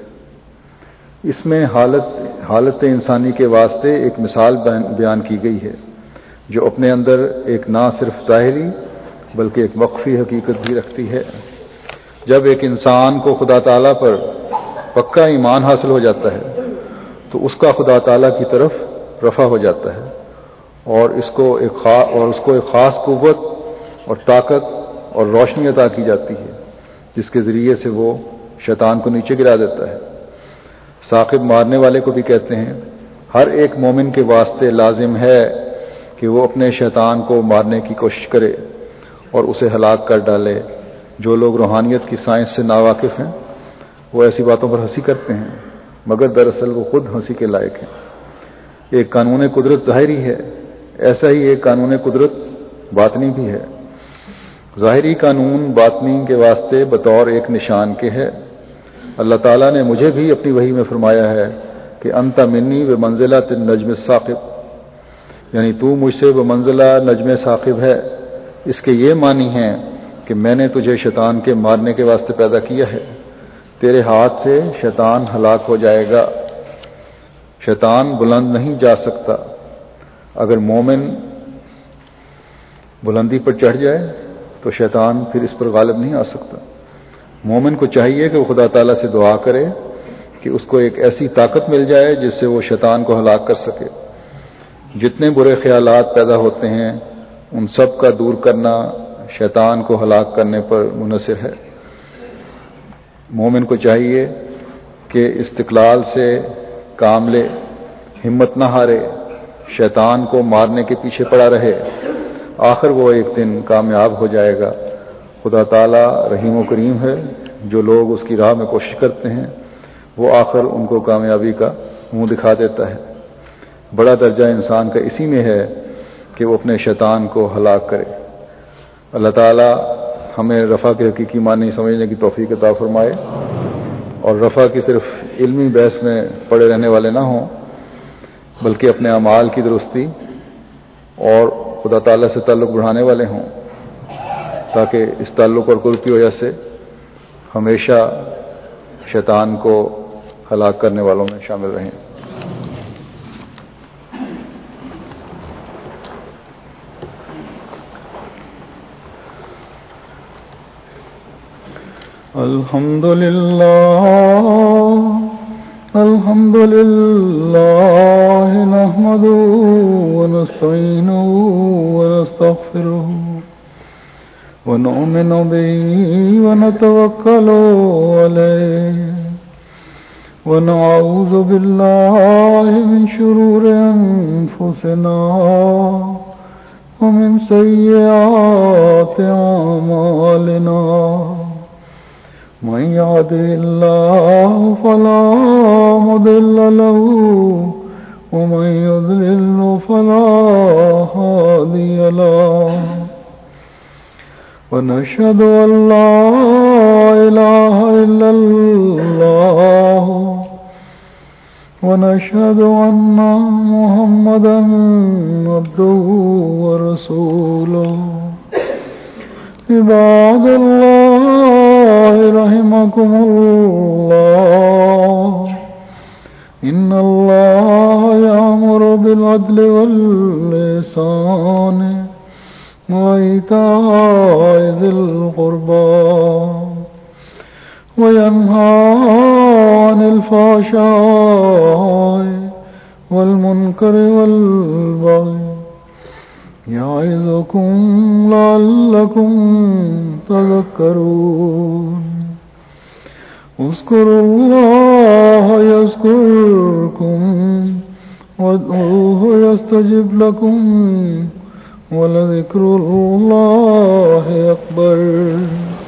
اس میں حالت انسانی کے واسطے ایک مثال بیان کی گئی ہے جو اپنے اندر ایک نہ صرف ظاہری بلکہ ایک وقفی حقیقت بھی رکھتی ہے۔ جب ایک انسان کو خدا تعالیٰ پر پکا ایمان حاصل ہو جاتا ہے تو اس کا خدا تعالیٰ کی طرف رفع ہو جاتا ہے، اور اس کو ایک خاص قوت اور طاقت اور روشنی عطا کی جاتی ہے جس کے ذریعے سے وہ شیطان کو نیچے گرا دیتا ہے۔ ثاقب مارنے والے کو بھی کہتے ہیں۔ ہر ایک مومن کے واسطے لازم ہے کہ وہ اپنے شیطان کو مارنے کی کوشش کرے اور اسے ہلاک کر ڈالے۔ جو لوگ روحانیت کی سائنس سے ناواقف ہیں وہ ایسی باتوں پر ہنسی کرتے ہیں، مگر دراصل وہ خود ہنسی کے لائق ہیں۔ ایک قانون قدرت ظاہری ہے، ایسا ہی ایک قانون قدرت باطنی بھی ہے۔ ظاہری قانون باطنی کے واسطے بطور ایک نشان کے ہے۔ اللہ تعالیٰ نے مجھے بھی اپنی وحی میں فرمایا ہے کہ انت منی بمنزلۃ النجم الثاقب، یعنی تو مجھ سے بمنزلہ نجم ثاقب ہے۔ اس کے یہ معنی ہیں کہ میں نے تجھے شیطان کے مارنے کے واسطے پیدا کیا ہے، تیرے ہاتھ سے شیطان ہلاک ہو جائے گا۔ شیطان بلند نہیں جا سکتا۔ اگر مومن بلندی پر چڑھ جائے تو شیطان پھر اس پر غالب نہیں آ سکتا۔ مومن کو چاہیے کہ وہ خدا تعالیٰ سے دعا کرے کہ اس کو ایک ایسی طاقت مل جائے جس سے وہ شیطان کو ہلاک کر سکے۔ جتنے برے خیالات پیدا ہوتے ہیں ان سب کا دور کرنا شیطان کو ہلاک کرنے پر منحصر ہے۔ مومن کو چاہیے کہ استقلال سے کام لے، ہمت نہ ہارے، شیطان کو مارنے کے پیچھے پڑا رہے، آخر وہ ایک دن کامیاب ہو جائے گا۔ خدا تعالیٰ رحیم و کریم ہے، جو لوگ اس کی راہ میں کوشش کرتے ہیں وہ آخر ان کو کامیابی کا منہ دکھا دیتا ہے۔ بڑا درجہ انسان کا اسی میں ہے کہ وہ اپنے شیطان کو ہلاک کرے۔ اللہ تعالیٰ ہمیں رفع کے حقیقی معنی سمجھنے کی توفیق عطا فرمائے، اور رفع کی صرف علمی بحث میں پڑے رہنے والے نہ ہوں، بلکہ اپنے اعمال کی درستی اور خدا تعالیٰ سے تعلق بڑھانے والے ہوں، تاکہ اس تعلق اور قرب کی وجہ سے ہمیشہ شیطان کو ہلاک کرنے والوں میں شامل رہیں۔ الحمد لله نحمده ونستعينه ونستغفره ونؤمن به ونتوكل عليه ونعوذ بالله من شرور أنفسنا ومن سيئات أعمالنا، من يهده الله فلا مضل له ومن يضلل فلا هادي له، ونشهد أن لا إله إلا الله ونشهد أن محمدا عبده ورسوله۔ عباد الله رحمكم الله، إن الله يأمر بالعدل والإحسان وإيتاء ذي القربى وينهى عن الفحشاء والمنكر والبغي، يعظكم لعلكم تذكرون۔ اذكروا الله يذكركم وادعوه يستجب لكم ولذكر الله أكبر۔